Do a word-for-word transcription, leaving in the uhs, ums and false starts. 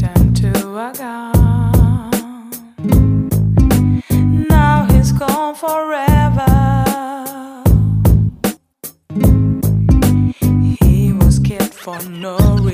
turned to a gun. Now he's gone forever. He was killed for no reason.